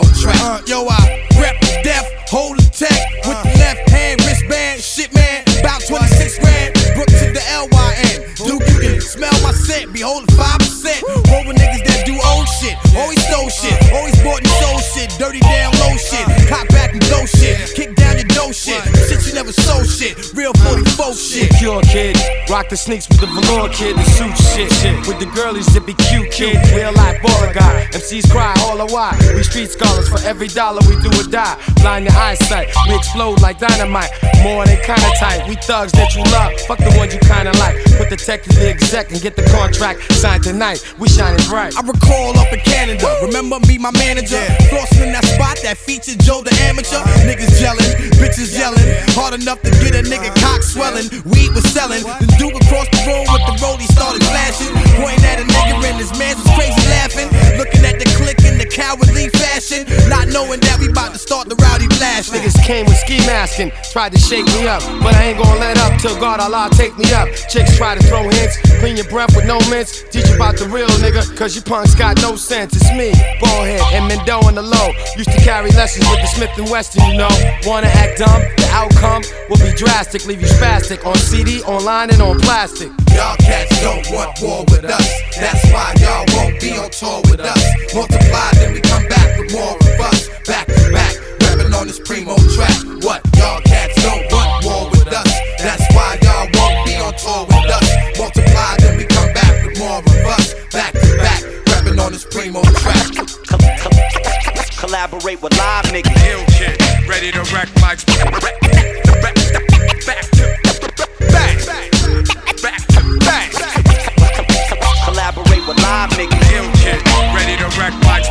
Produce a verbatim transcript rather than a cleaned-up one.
primo track. Uh, yo, I rep death, hold the tech with the left hand wristband. Shit, man, about twenty-six grand. Brook to the L Y N. Dude, you can smell my scent. Be holding five percent. Roll with niggas that do old shit. Always stole shit. Always bought and sold shit. Dirty down low shit. Cop back and go shit. Kick down your dough shit. Shit you never sold shit. Real forty-four shit. Pure kid. Rock the sneaks with the velour kid. The suit shit. shit. With the girlies that be cute kid. Real life baller guy. M Cs cry all the while. We street scholars. For every dollar we do or die. Blind your eyesight. We explode like dynamite. More than kinda tight. We thugs that you love. Fuck the ones you kinda like. Put the tech to the exec and get the contract signed tonight. We shining bright. I recall up in Canada. Remember me, my manager? Flossing in that spot that featured Joe the amateur. Niggas yelling, bitches yelling. Hard enough to get a nigga cock swelling. Weed was selling. The dude across the road with the rollie started flashing. Pointing at a nigga and his man was crazy laughing. Looking at the click in the cowardly fashion. Not knowing that we about to start the rowdy blast. Niggas came with ski masking. Tried to shake me up. But I ain't gonna let up till God Allah take me up. Chicks try to throw hints. Clean your breath with no mints. Teach you about the real nigga. Cause you punks got no sense. It's me, Ballhead and Mendo on the low. Used to carry lessons with the Smith and Wesson, you know. Wanna act dumb? The outcome will be drastic. Leave you spastic on C D, online, and on plastic. Y'all cats don't want war with us. That's why y'all won't be on tour with us. Multiply, then we come back with more of us. Back to back, rapping on this primo track. What? Y'all cats don't want war with us. That's why y'all won't be on tour with us. Multiply, then we come back with more of us. Back to back, rapping on this primo track. Collaborate with live niggas. Ill kid, ready to wreck mics. Back to back, back to back. Collaborate with live niggas. Ill kid, ready to wreck mics.